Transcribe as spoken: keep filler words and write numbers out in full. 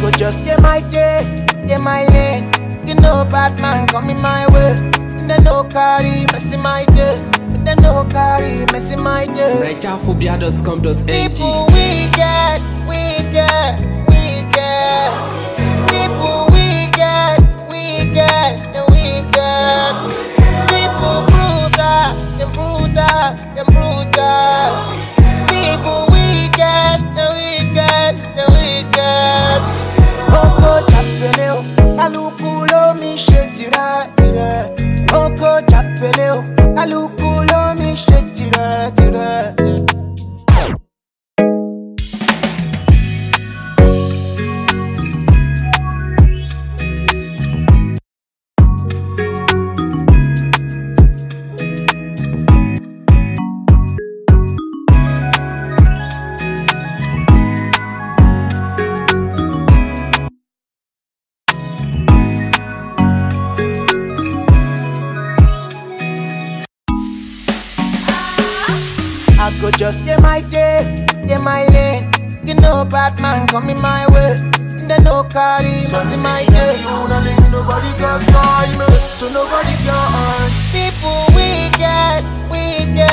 go just get my day, get my lane. You know bad man coming my way. And they no carry messing my day. And they no carry messing my day. Nigeria dot com dot n g. People we get, we get, we get. People we get, we get, and we get. People brutal, them brutal, them brutal. People we get, and we get, and we get. Oko chapele o, alukulo mi se tira tira. Oko chapele o, alukulo mi se tira tira. I go just get my day, get my lane. You know bad man coming my way. And they no carry messing my day. Nobody can find me, so nobody can. People we get, we get.